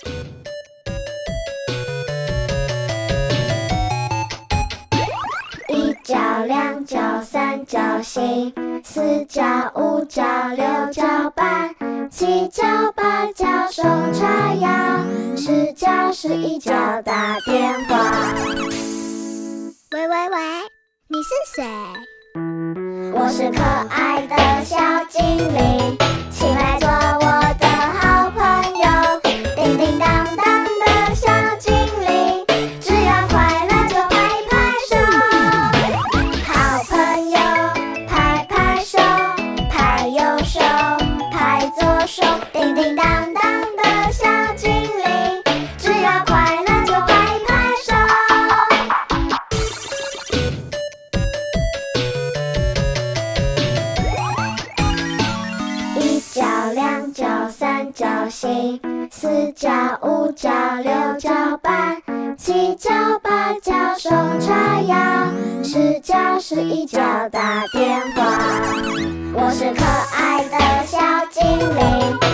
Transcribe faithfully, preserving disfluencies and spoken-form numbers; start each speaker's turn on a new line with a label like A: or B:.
A: 一角、两角、三角形，四角、五角、六角半，七角、八角手叉腰，十角、十一角打电话。
B: 喂喂喂，你是谁？
A: 我是可爱的小精灵，请来做我的好朋友。叮叮当当的小精灵，只要快乐就拍拍手。好朋友，拍拍手，拍右手，拍左手。叮叮当当的小精灵，只要快乐就拍拍手。一角、两角、三角形，四角、五角、六角半，七角、八角手叉腰，十角、十一角打电话。我是可爱的小精灵。